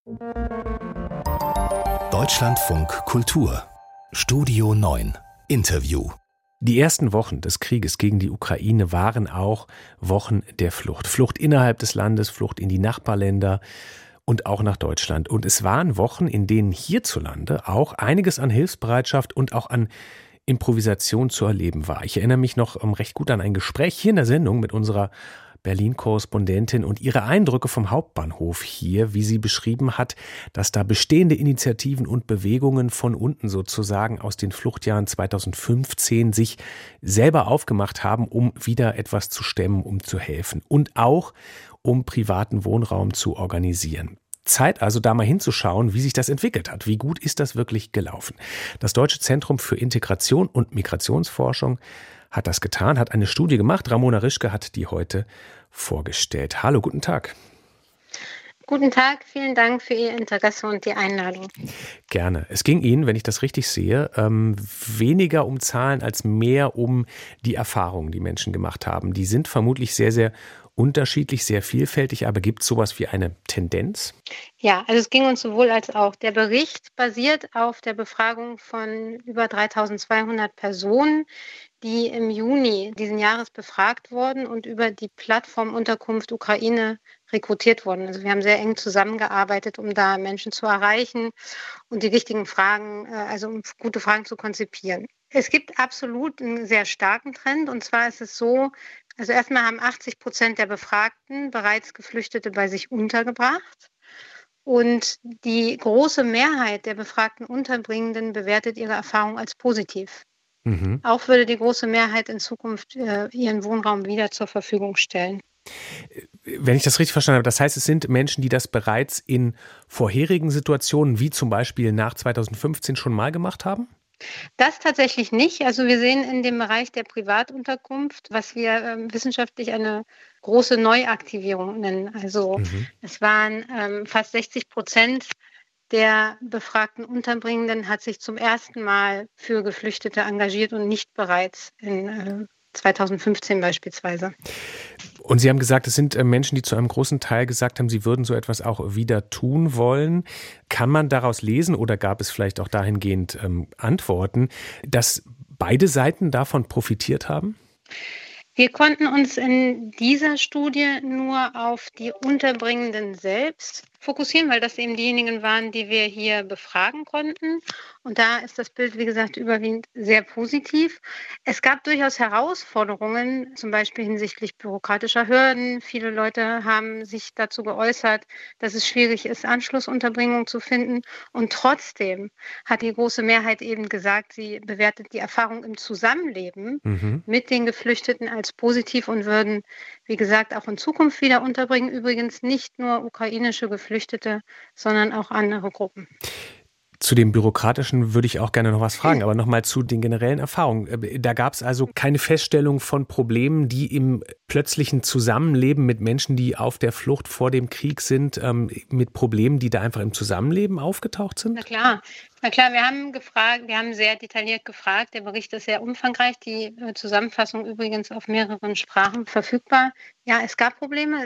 Deutschlandfunk Kultur Studio 9 Interview. Die ersten Wochen des Krieges gegen die Ukraine waren auch Wochen der Flucht. Flucht innerhalb des Landes, Flucht in die Nachbarländer und auch nach Deutschland. Und es waren Wochen, in denen hierzulande auch einiges an Hilfsbereitschaft und auch an Improvisation zu erleben war. Ich erinnere mich noch recht gut an ein Gespräch hier in der Sendung mit unserer Berlin-Korrespondentin und ihre Eindrücke vom Hauptbahnhof hier, wie sie beschrieben hat, dass da bestehende Initiativen und Bewegungen von unten sozusagen aus den Fluchtjahren 2015 sich selber aufgemacht haben, um wieder etwas zu stemmen, um zu helfen und auch um privaten Wohnraum zu organisieren. Zeit also da mal hinzuschauen, wie sich das entwickelt hat. Wie gut ist das wirklich gelaufen? Das Deutsche Zentrum für Integration und Migrationsforschung hat das getan, hat eine Studie gemacht. Ramona Rischke hat die heute vorgestellt. Hallo, guten Tag. Guten Tag, vielen Dank für Ihr Interesse und die Einladung. Gerne. Es ging Ihnen, wenn ich das richtig sehe, weniger um Zahlen als mehr um die Erfahrungen, die Menschen gemacht haben. Die sind vermutlich sehr, sehr unterschiedlich, sehr vielfältig, aber gibt es sowas wie eine Tendenz? Ja, also es ging uns sowohl als auch. Der Bericht basiert auf der Befragung von über 3.200 Personen, die im Juni diesen Jahres befragt wurden und über die Plattform Unterkunft Ukraine rekrutiert wurden. Also wir haben sehr eng zusammengearbeitet, um da Menschen zu erreichen und die richtigen Fragen, also um gute Fragen zu konzipieren. Es gibt absolut einen sehr starken Trend, und zwar ist es so, also erstmal haben 80% der Befragten bereits Geflüchtete bei sich untergebracht. Und die große Mehrheit der befragten Unterbringenden bewertet ihre Erfahrung als positiv. Auch würde die große Mehrheit in Zukunft ihren Wohnraum wieder zur Verfügung stellen. Wenn ich das richtig verstanden habe, das heißt, es sind Menschen, die das bereits in vorherigen Situationen, wie zum Beispiel nach 2015, schon mal gemacht haben? Das tatsächlich nicht. Also wir sehen in dem Bereich der Privatunterkunft, was wir wissenschaftlich eine große Neuaktivierung nennen. Also es waren fast 60% der befragten Unterbringenden hat sich zum ersten Mal für Geflüchtete engagiert und nicht bereits in 2015 beispielsweise. Und Sie haben gesagt, es sind Menschen, die zu einem großen Teil gesagt haben, sie würden so etwas auch wieder tun wollen. Kann man daraus lesen oder gab es vielleicht auch dahingehend Antworten, dass beide Seiten davon profitiert haben? Wir konnten uns in dieser Studie nur auf die Unterbringenden selbst fokussieren, weil das eben diejenigen waren, die wir hier befragen konnten. Und da ist das Bild, wie gesagt, überwiegend sehr positiv. Es gab durchaus Herausforderungen, zum Beispiel hinsichtlich bürokratischer Hürden. Viele Leute haben sich dazu geäußert, dass es schwierig ist, Anschlussunterbringung zu finden. Und trotzdem hat die große Mehrheit eben gesagt, sie bewertet die Erfahrung im Zusammenleben mit den Geflüchteten als positiv und würden, wie gesagt, auch in Zukunft wieder unterbringen. Übrigens nicht nur ukrainische Geflüchtete, sondern auch andere Gruppen. Zu dem Bürokratischen würde ich auch gerne noch was fragen, aber nochmal zu den generellen Erfahrungen. Da gab es also keine Feststellung von Problemen, die im plötzlichen Zusammenleben mit Menschen, die auf der Flucht vor dem Krieg sind, mit Problemen, die da einfach im Zusammenleben aufgetaucht sind? Na klar, wir haben sehr detailliert gefragt. Der Bericht ist sehr umfangreich, die Zusammenfassung übrigens auf mehreren Sprachen verfügbar. Ja, es gab Probleme.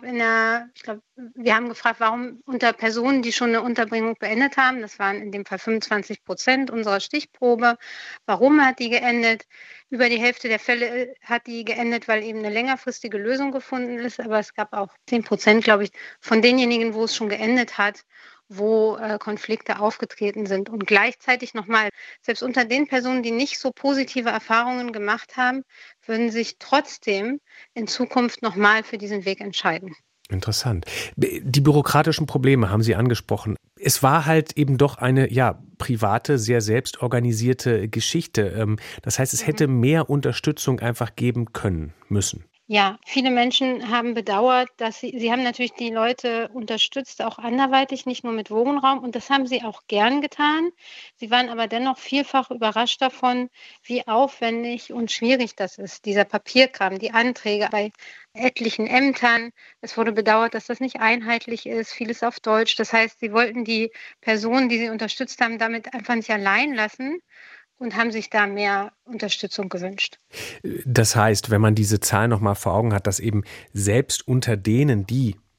Wir haben gefragt, warum unter Personen, die schon eine Unterbringung beendet haben, das waren in dem Fall 25% unserer Stichprobe, warum hat die geendet? Über die Hälfte der Fälle hat die geendet, weil eben eine längerfristige Lösung gefunden ist. Aber es gab auch 10%, glaube ich, von denjenigen, wo es schon geendet hat, wo Konflikte aufgetreten sind. Und gleichzeitig nochmal, selbst unter den Personen, die nicht so positive Erfahrungen gemacht haben, würden sich trotzdem in Zukunft nochmal für diesen Weg entscheiden. Interessant. Die bürokratischen Probleme haben Sie angesprochen. Es war halt eben doch eine private, sehr selbstorganisierte Geschichte. Das heißt, es hätte mehr Unterstützung einfach geben können, müssen. Ja, viele Menschen haben bedauert, dass sie haben natürlich die Leute unterstützt, auch anderweitig, nicht nur mit Wohnraum. Und das haben sie auch gern getan. Sie waren aber dennoch vielfach überrascht davon, wie aufwendig und schwierig das ist, dieser Papierkram, die Anträge bei etlichen Ämtern. Es wurde bedauert, dass das nicht einheitlich ist, vieles auf Deutsch. Das heißt, sie wollten die Personen, die sie unterstützt haben, damit einfach nicht allein lassen und haben sich da mehr Unterstützung gewünscht. Das heißt, wenn man diese Zahl noch mal vor Augen hat, dass eben selbst unter denen, die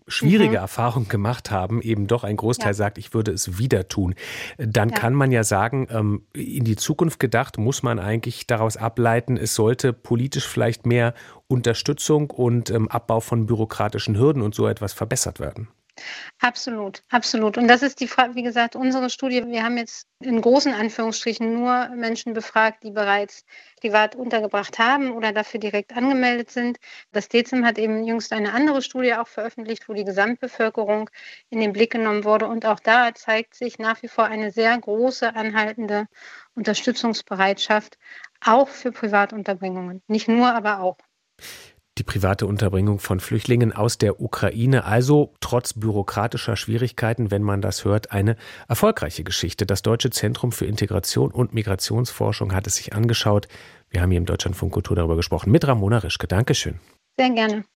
schwierige Erfahrungen gemacht haben, eben doch ein Großteil sagt, ich würde es wieder tun. Dann kann man ja sagen, in die Zukunft gedacht, muss man eigentlich daraus ableiten, es sollte politisch vielleicht mehr Unterstützung und Abbau von bürokratischen Hürden und so etwas verbessert werden. Absolut, absolut. Und das ist die Frage, wie gesagt, unsere Studie. Wir haben jetzt in großen Anführungsstrichen nur Menschen befragt, die bereits privat untergebracht haben oder dafür direkt angemeldet sind. Das DEZIM hat eben jüngst eine andere Studie auch veröffentlicht, wo die Gesamtbevölkerung in den Blick genommen wurde. Und auch da zeigt sich nach wie vor eine sehr große anhaltende Unterstützungsbereitschaft, auch für Privatunterbringungen. Nicht nur, aber auch. Die private Unterbringung von Flüchtlingen aus der Ukraine, also trotz bürokratischer Schwierigkeiten, wenn man das hört, eine erfolgreiche Geschichte. Das Deutsche Zentrum für Integration und Migrationsforschung hat es sich angeschaut. Wir haben hier im Deutschlandfunk Kultur darüber gesprochen mit Ramona Rischke. Dankeschön. Sehr gerne.